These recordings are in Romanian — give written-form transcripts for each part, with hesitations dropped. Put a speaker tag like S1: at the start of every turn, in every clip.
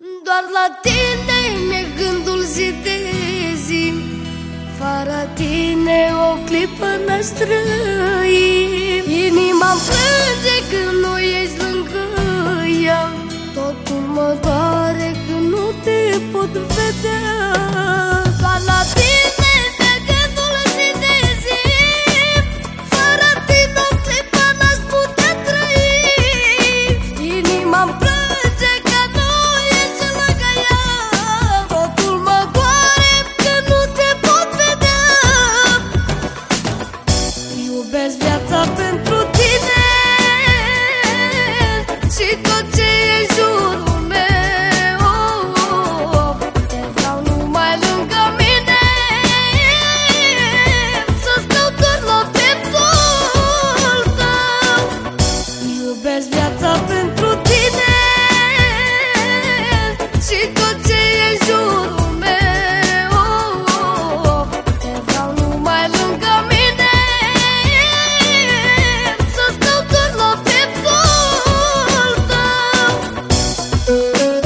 S1: Doar la tine mi-e gândul zi de zi, fără tine o clipă n-aș trăi. Inima-mi plânge când nu ești lângă ea, totul mă doare când nu te pot vedea. Doar la tine mi-e gândul zi de zi, fără tine o clipă n-aș putea trăi. Inima-mi plânge că nu ești lângă ea, totul mă doare când nu te pot vedea. Iubesc viața pentru tine și tot ce e în jurul meu. Te vreau numai lângă mine, să stau doar la pieptul tău. Iubesc viața pentru tine și tot ce e în jurul meu. Te vreau numai lângă mine, să stau doar la pieptul tău.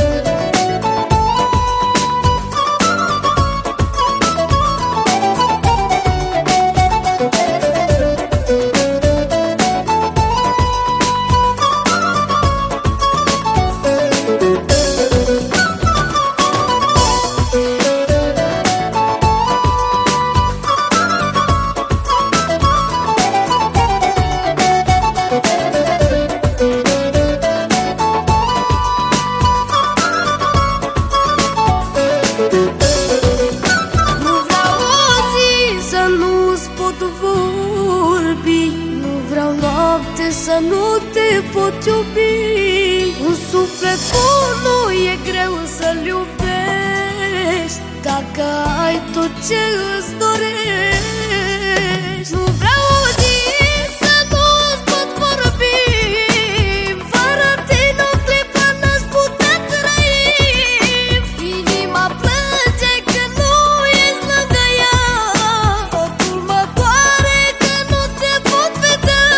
S1: Nu vreau o zi să nu-ți pot vorbi, nu vreau noapte să nu te pot iubi. Un suflet bun nu e greu să-l iubești, dacă ai tot ce îți dorești. Nu vreau o zi să nu-ți pot vorbi, fără tine o clipă n-aș putea trăi. Inima plânge când nu ești lângă ea, totul mă doare că nu te pot vedea.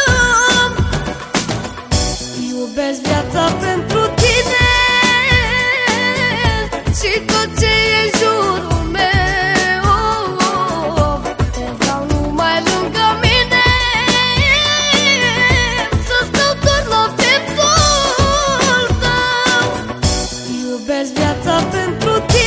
S1: Iubesc viața pentru tine și tot ce e în jurul meu. Te vreau numai lângă mine, să stau doar la pieptul tău. Iubesc viața pentru tine